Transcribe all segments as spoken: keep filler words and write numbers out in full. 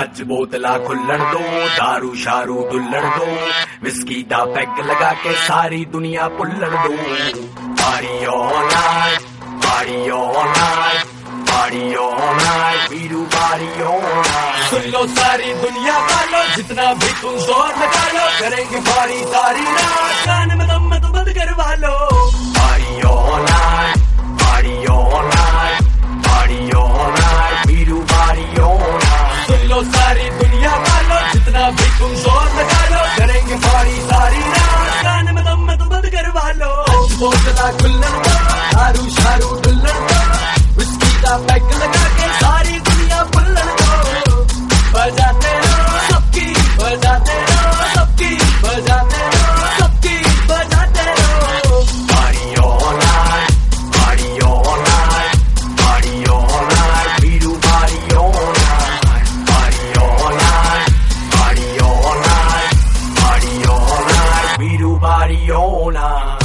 अज बोतला खुल्लण दो, दारू शारू डुल्लण दो, विस्की दा पैग लगा के सारी दुनिया पुल्लण दो। Party all night, party all night, party all night, Veeru party all night. सुन लो सारी दुनिया वालों, जितना भी तुम जोर लगा लो, करेंगे पार्टी सारी रात, कान में दम में तो बंद करवा लो। Party all night, party all night, party all night, Veeru party all night. सुन लो सारी दुनिया वालों, जितना भी तुम जोर लगा लो, करेंगे पार्टी सारी रात, कान में दम में तो बंद करवा लो। बोतला खुल्लण दो, दारू शारू डुल्लण दो, विस्की दा पैग लगा के सारी दुनिया पुल्लण दो। बजाते रहो सबकी, बजाते रहो सबकी, बजाते रहो सबकी, बजाते रहो। Party all night, party all night, party all night, Veeru party all night. Party all night, party all night, party all night, Veeru party all night.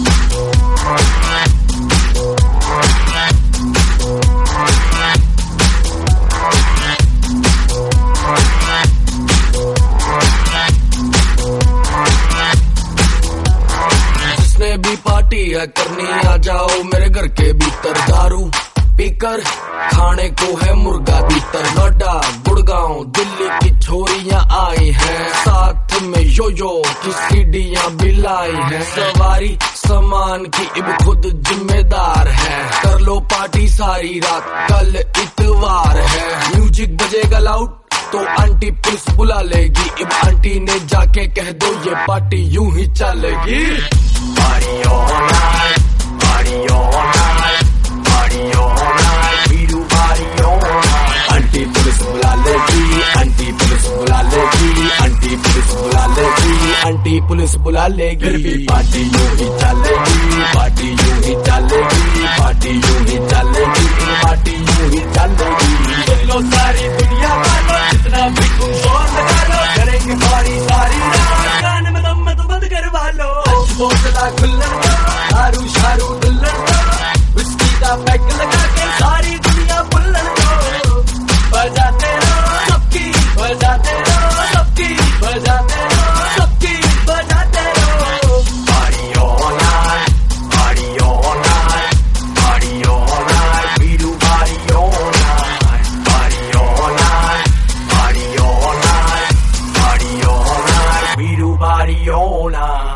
भी पार्टी है करनी, आ जाओ मेरे घर के भीतर, दारू पीकर खाने को है मुर्गा भीतर। नोएडा गुड़गांव दिल्ली की छोरियां आई हैं, साथ में यो यो की सीढ़ियां भी लाई हैं। सवारी सामान की इब खुद जिम्मेदार है, कर लो पार्टी सारी रात, कल इतवार है। म्यूजिक बजेगा लाउड तो आंटी पुलिस बुला लेगी, इब आंटी ने जाके कह दो ये पार्टी यूं ही चलेगी। Party all night, party all night, party all night, Veeru party all night. Aunty police बुला लेगी, आंटी पुलिस बुला लेगी, आंटी पुलिस बुला लेगी, आंटी पुलिस बुला लेगी। फिर भी पार्टी यूं ही चलेगी, पार्टी यूं ही चलेगी, पार्टी यूं ही चलेगी, पार्टी यूं ही चलेगी। सुन लो सारी दुनिया वालों, जितना भी तुम जोर लगा लो, करेंगे पार्टी सारी रात, कान में दम में तो बंद करवा लो। बोतला खुल्लण दो, दारू शारू डुल्लण दो, विस्की दा पैग लगा के सारी दुनिया पुल्लण दो। बजाते रहो सबकी, बजाते रहो सबकी, बजाते रहो सबकी, बजाते रहो। Party all night, party all night, party all night, Veeru party all night. Party all night, party all night, party all night, Veeru party all night.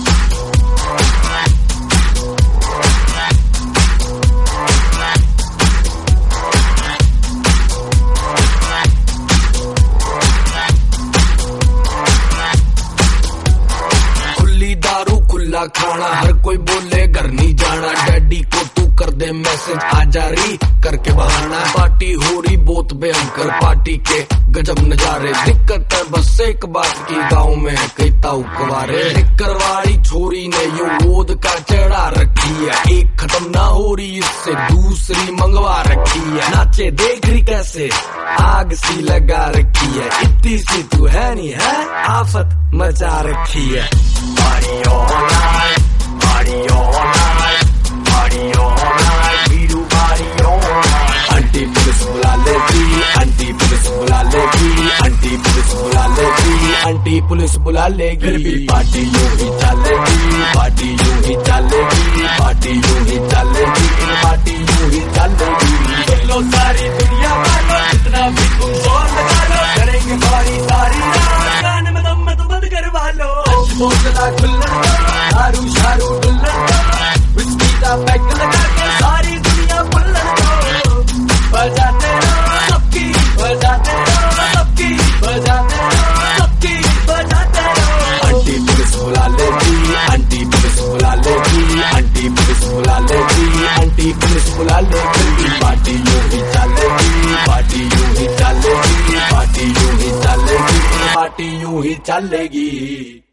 खाना हर कोई बोले घर नहीं जाना, डैडी को तू कर दे मैसेज आ जारी करके बहाना। पार्टी हो रही बहुत भयंकर, पार्टी के गजब नजारे, दिक्कत है बस एक बात की, गांव में है कई ताऊ कुंवारे। निक्कर वाली छोरी ने यो गोद का चढ़ा रखी है, एक खत्म ना हो रही इससे दूसरी मंगवा रखी है। नाचे देख रही कैसे आग सी लगा रखी है, इतनी सी तू है नहीं है, आफत मचा रखी है। Party all night, party all night, party all night, Veeru party all night. Aunty police बुला लेगी, आंटी पुलिस बुला लेगी, आंटी पुलिस बुला लेगी, आंटी पुलिस बुला लेगी। फिर भी पार्टी यूं ही चलेगी, पार्टी यूं ही चलेगी, पार्टी यूं ही चलेगी, पार्टी यूं ही चलेगी। सुन लो सारी दुनिया वालों, जितना भी तुम जोर लगा लो, करेंगे पार्टी सारी रात, कान में दम में तो बंद करवा लो। बोतला खुल्लण दो, दारू शारू डुल्लण दो, विस्की दा पैग लगा के सारी दुनिया पुल्लण दो। बजाते रहो सबकी, बजाते रहो सबकी, बजाते रहो सबकी, बजाते रहो। आंटी पुलिस बुला लेगी, आंटी पुलिस बुला लेगी, आंटी पुलिस बुला लेगी, आंटी पुलिस बुला लेगी। पार्टी यूं ही चलेगी, पार्टी यूं ही चलेगी, पार्टी यूं ही चलेगी, पार्टी यूं ही चलेगी।